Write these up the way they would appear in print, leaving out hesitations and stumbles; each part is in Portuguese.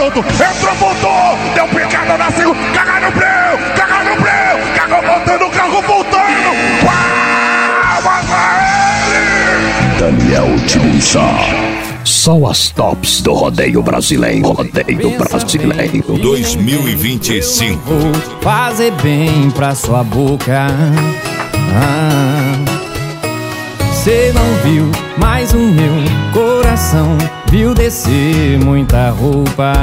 garoto, entrou, voltou, deu picada na segunda, caga no breu, cagou voltando, o carro voltando. Palmas a ele! Daniel Tiriça. Só as tops do rodeio brasileiro. 2025. Vou fazer bem pra sua boca. Cê não viu, mas o meu coração viu descer muita roupa.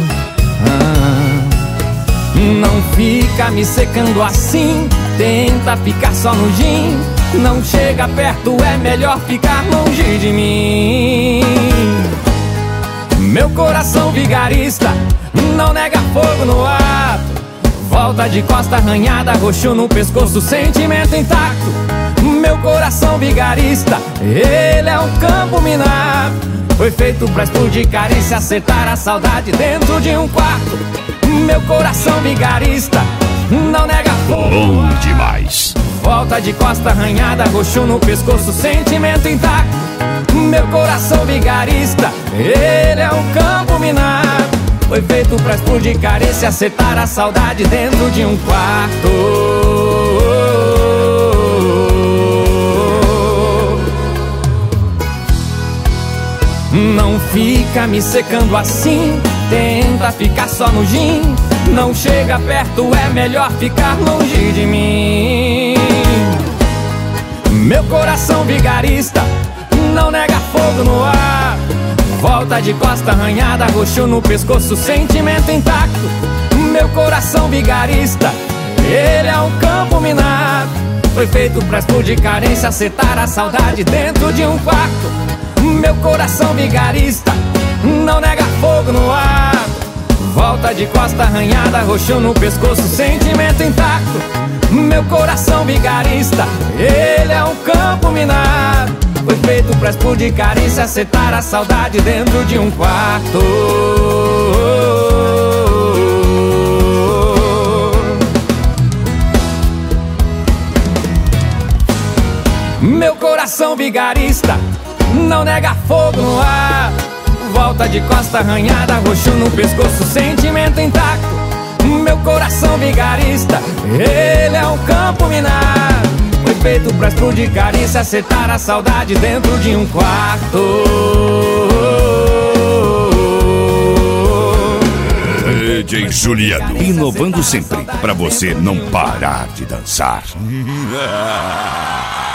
Não fica me secando assim, tenta ficar só no gin. Não chega perto, é melhor ficar longe de mim. Meu coração vigarista não nega fogo no ato. Volta de costa arranhada, roxo no pescoço, sentimento intacto. Meu coração vigarista, ele é um campo minado. Foi feito pra explodir carência, acertar a saudade dentro de um quarto. Meu coração vigarista não nega fogo. Bom demais. Volta de costa arranhada, roxo no pescoço, sentimento intacto. Meu coração vigarista, ele é um campo minado. Foi feito pra explodir carência, acertar a saudade dentro de um quarto. Não fica me secando assim, tenta ficar só no gin. Não chega perto, é melhor ficar longe de mim. Meu coração vigarista não nega fogo no ar. Volta de costa arranhada, roxo no pescoço, sentimento intacto. Meu coração vigarista, ele é um campo minado. Foi feito pra explodir carência, acertar a saudade dentro de um quarto. Meu coração vigarista não nega fogo no ar. Volta de costa arranhada, roxo no pescoço, sentimento intacto. Meu coração vigarista, ele é um campo minado. Foi feito pra explodir carência, acertar a saudade dentro de um quarto. Meu coração vigarista não nega fogo no ar. Volta de costa arranhada, roxo no pescoço, sentimento intacto. Meu coração vigarista, ele é um campo minado. Foi feito pra explodir carência, acertar a saudade dentro de um quarto. DJ Juliano, inovando sempre pra você não parar de dançar.